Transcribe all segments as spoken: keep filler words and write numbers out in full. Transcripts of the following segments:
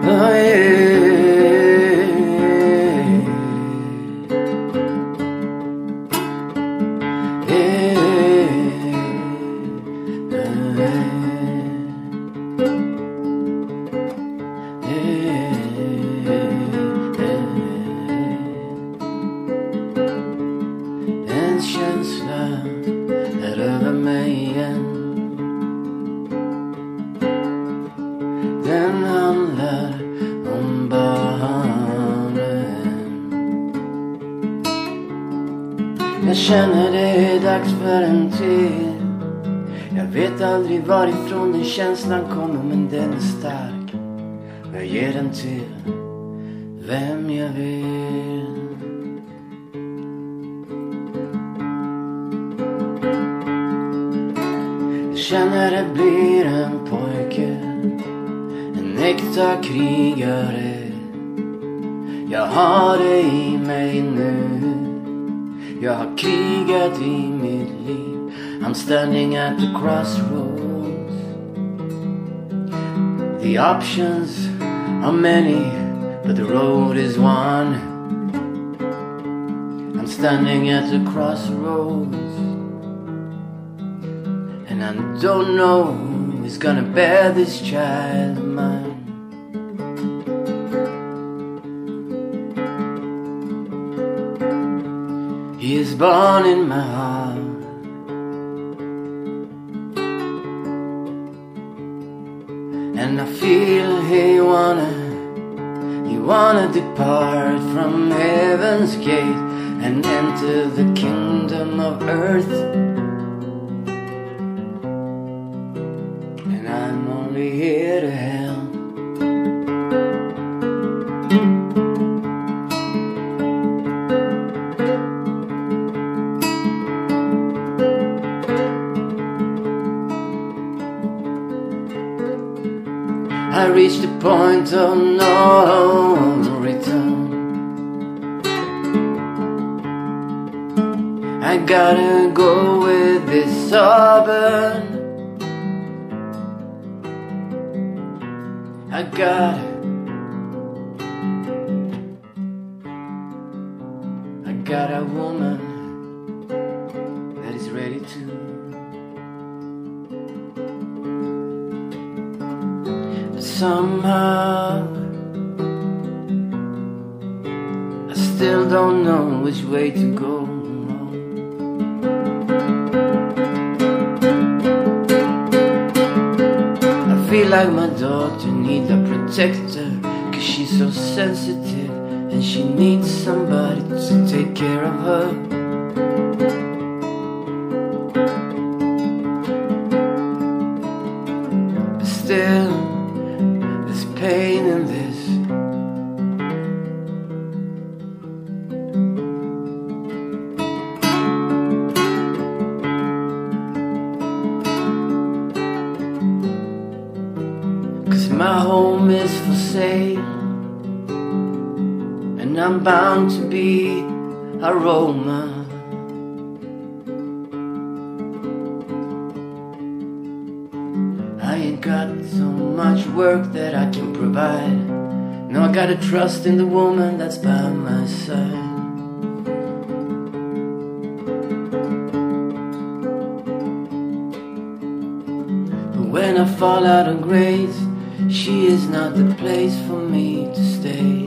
Oh yeah, yeah, en känsla är över mig igen. Den handlar om barnen. Jag känner det är dags för en till. Jag vet aldrig varifrån den känslan kommer, men den är stark. Jag ger den till vem jag vill. Jag känner det blir en pojke, en äkta krigare. Jag har det i mig nu. Jag har krigat i mitt liv. I'm standing at the crossroads. The options are many, but the road is one. I'm standing at the crossroads, and I don't know who's gonna bear this child of mine. He is born in my heart, and I feel he wanna, he wanna depart from heaven's gate and enter the kingdom of earth. And I'm only here to help. I reached a point of no return. I gotta go with this suburban. I gotta, I got a woman that is ready to. Somehow I still don't know which way to go. I feel like my daughter needs a protector, 'cause she's so sensitive and she needs somebody to take care of her. But still pain in this. Cause my home is for sale, and I'm bound to be a Roma. I ain't got so much work that I can provide. Now I gotta trust in the woman that's by my side. But when I fall out of grace, she is not the place for me to stay.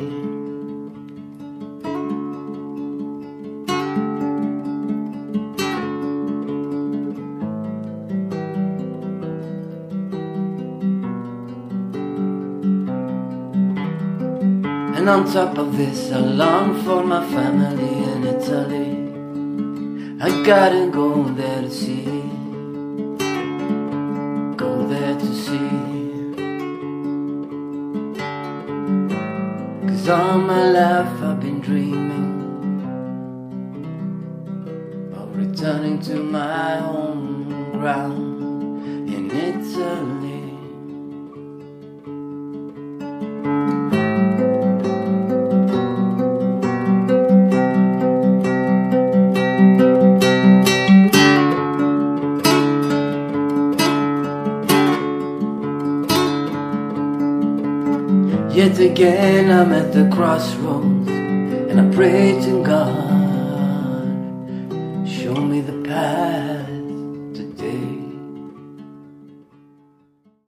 And on top of this, I long for my family in Italy. I gotta go there to see, go there to see. Cause all my life I've been dreaming of returning to my home ground in Italy. Yet again I'm at the crossroads, and I pray to God